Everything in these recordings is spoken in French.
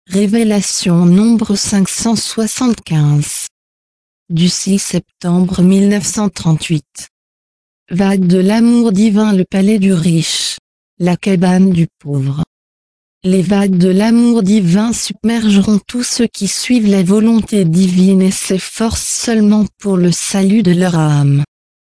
Révélation nombre 575. Du 6 septembre 1938. Vague de l'amour divin, le palais du riche, la cabane du pauvre. Les vagues de l'amour divin submergeront tous ceux qui suivent la volonté divine et s'efforcent seulement pour le salut de leur âme.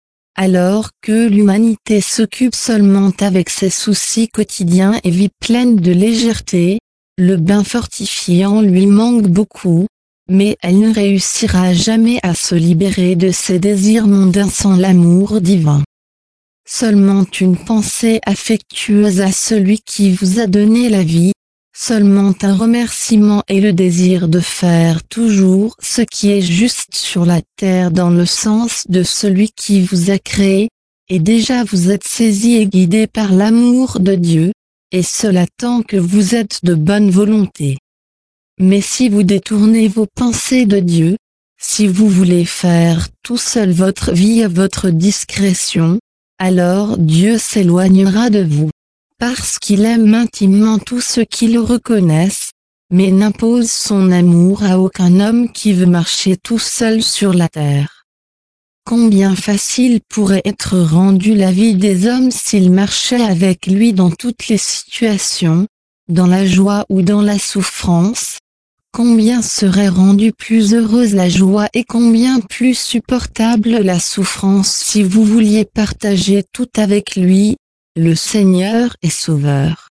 Alors que l'humanité s'occupe seulement avec ses soucis quotidiens et vit pleine de légèreté, le bain fortifiant lui manque beaucoup, mais elle ne réussira jamais à se libérer de ses désirs mondains sans l'amour divin. Seulement une pensée affectueuse à celui qui vous a donné la vie, seulement un remerciement et le désir de faire toujours ce qui est juste sur la terre dans le sens de celui qui vous a créé, et déjà vous êtes saisi et guidé par l'amour de Dieu, et cela tant que vous êtes de bonne volonté. Mais si vous détournez vos pensées de Dieu, si vous voulez faire tout seul votre vie à votre discrétion, alors Dieu s'éloignera de vous, parce qu'il aime intimement tous ceux qui le reconnaissent, mais n'impose son amour à aucun homme qui veut marcher tout seul sur la terre. Combien facile pourrait être rendue la vie des hommes s'ils marchaient avec lui dans toutes les situations, dans la joie ou dans la souffrance. Combien serait rendue plus heureuse la joie et combien plus supportable la souffrance si vous vouliez partager tout avec lui, le Seigneur et Sauveur.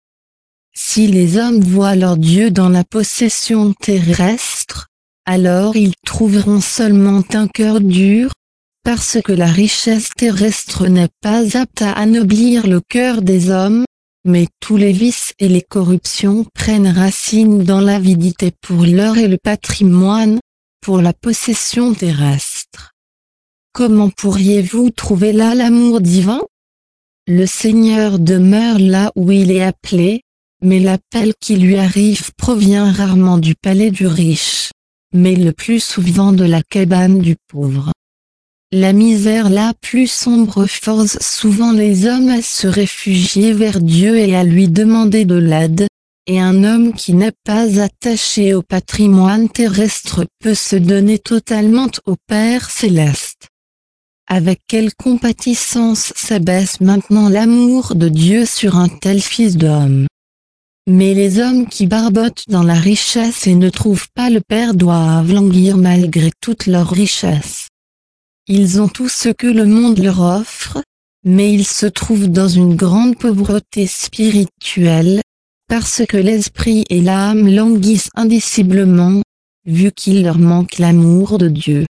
Si les hommes voient leur Dieu dans la possession terrestre, alors ils trouveront seulement un cœur dur, parce que la richesse terrestre n'est pas apte à anoblir le cœur des hommes, mais tous les vices et les corruptions prennent racine dans l'avidité pour l'or et le patrimoine, pour la possession terrestre. Comment pourriez-vous trouver là l'amour divin? Le Seigneur demeure là où il est appelé, mais l'appel qui lui arrive provient rarement du palais du riche, mais le plus souvent de la cabane du pauvre. La misère la plus sombre force souvent les hommes à se réfugier vers Dieu et à lui demander de l'aide, et un homme qui n'est pas attaché au patrimoine terrestre peut se donner totalement au Père céleste. Avec quelle compatissance s'abaisse maintenant l'amour de Dieu sur un tel fils d'homme. Mais les hommes qui barbotent dans la richesse et ne trouvent pas le Père doivent languir malgré toute leur richesse. Ils ont tout ce que le monde leur offre, mais ils se trouvent dans une grande pauvreté spirituelle, parce que l'esprit et l'âme languissent indiciblement, vu qu'il leur manque l'amour de Dieu.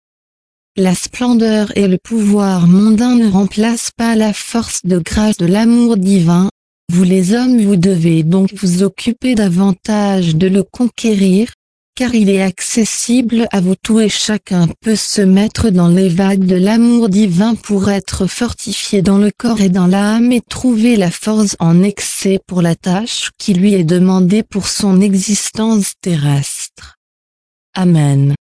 La splendeur et le pouvoir mondain ne remplacent pas la force de grâce de l'amour divin. Vous les hommes vous devez donc vous occuper davantage de le conquérir, car il est accessible à vous tous et chacun peut se mettre dans les vagues de l'amour divin pour être fortifié dans le corps et dans l'âme et trouver la force en excès pour la tâche qui lui est demandée pour son existence terrestre. Amen.